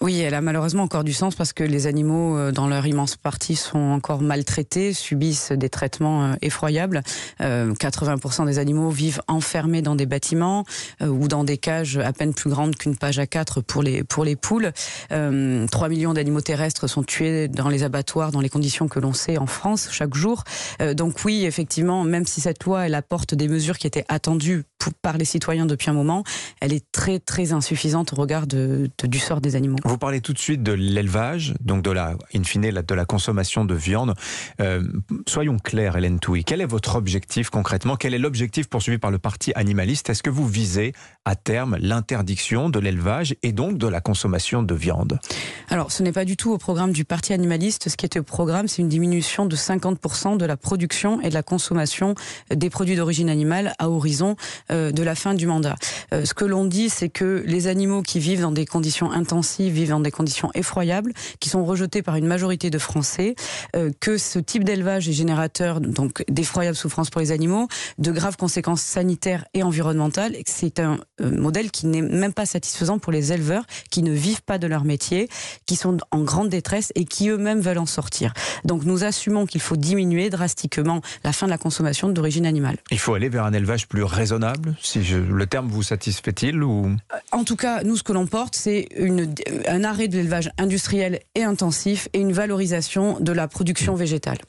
Oui, elle a malheureusement encore du sens parce que les animaux, dans leur immense partie, sont encore maltraités, subissent des traitements effroyables. 80% des animaux vivent enfermés dans des bâtiments ou dans des cages à peine plus grandes qu'une page A4 pour les poules. 3 millions d'animaux terrestres sont tués dans les abattoirs dans les conditions que l'on sait en France chaque jour. Donc oui, effectivement, même si cette loi elle apporte des mesures qui étaient attendues par les citoyens depuis un moment, elle est très très insuffisante au regard du sort des animaux. Vous parlez tout de suite de l'élevage, donc in fine, de la consommation de viande. Soyons clairs, Hélène Touy, quel est votre objectif concrètement? Quel est l'objectif poursuivi par le parti animaliste? Est-ce que vous visez à terme l'interdiction de l'élevage et donc de la consommation de viande? Alors, ce n'est pas du tout au programme du parti animaliste. Ce qui est au programme, c'est une diminution de 50% de la production et de la consommation des produits d'origine animale à horizon de la fin du mandat. Ce que l'on dit, c'est que les animaux qui vivent dans des conditions intensives, vivent dans des conditions effroyables, qui sont rejetés par une majorité de Français, que ce type d'élevage est générateur donc d'effroyables souffrances pour les animaux, de graves conséquences sanitaires et environnementales, et que c'est un modèle qui n'est même pas satisfaisant pour les éleveurs qui ne vivent pas de leur métier, qui sont en grande détresse et qui eux-mêmes veulent en sortir. Donc nous assumons qu'il faut diminuer drastiquement la fin de la consommation d'origine animale. Il faut aller vers un élevage plus raisonnable, le terme vous satisfait-il ou... En tout cas, nous ce que l'on porte, c'est un arrêt de l'élevage industriel et intensif et une valorisation de la production végétale.